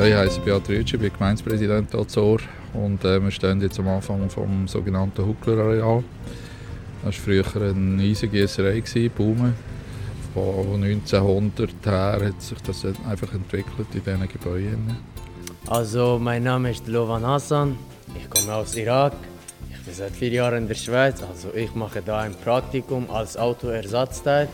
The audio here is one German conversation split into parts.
Ja, ich heiße Beat Rütsch, ich bin Gemeindepräsident hier zu Ohr und wir stehen jetzt am Anfang vom sogenannten Huckler-Areal. Das war früher eine Eisengießerei, Baume. Von 1900 her hat sich das einfach entwickelt in diesen Gebäuden. Also, mein Name ist Lovan Hassan, ich komme aus Irak. Ich bin seit 4 Jahren in der Schweiz, also ich mache da ein Praktikum als Autoersatzteil.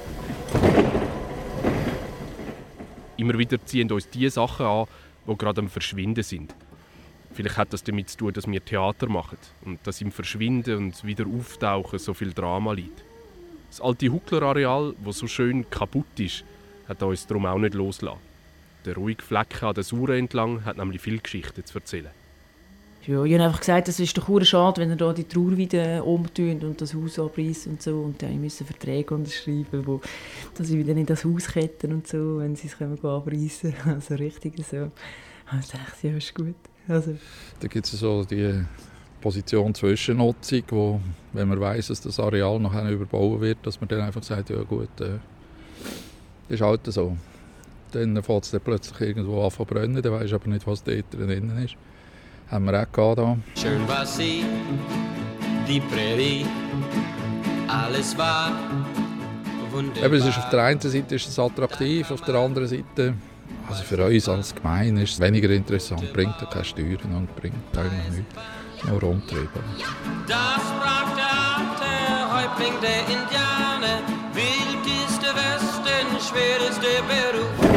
Immer wieder ziehen uns die Sachen an, die gerade am Verschwinden sind. Vielleicht hat das damit zu tun, dass wir Theater machen und dass im Verschwinden und wieder Auftauchen so viel Drama liegt. Das alte Huckler-Areal, das so schön kaputt ist, hat uns darum auch nicht losgelassen. Der ruhige Flecken an der Sauer entlang hat nämlich viele Geschichten zu erzählen. Ja, ich habe einfach gesagt, es ist doch schade, wenn ihr da die Trauer wieder umtun und das Haus abreißen und so. Und dann müssen Verträge unterschreiben, dass sie wieder in das Haus ketten und so, wenn sie es abreißen können. Also richtig so. Ich dachte, ja, ist gut. Also. Da gibt es so die Position Zwischennutzung, wo, wenn man weiss, dass das Areal nachher überbauen wird, dass man dann einfach sagt, ja gut, ist halt so. Dann fängt es dann plötzlich irgendwo an zu brennen, dann weisst du aber nicht, was dort drinnen ist. Haben wir auch gehabt hier. Schön war sie, die Prärie, alles war wunderbar. Eben, es ist auf der einen Seite ist es attraktiv, auf der anderen Seite, also für uns als Gemeinde ist es weniger interessant, bringt ja keine Steuern und bringt eigentlich nichts, nur rumtreiben. Das sprach der alte Häuptling der Indianer, wild ist der Westen, schwer ist der Beruf.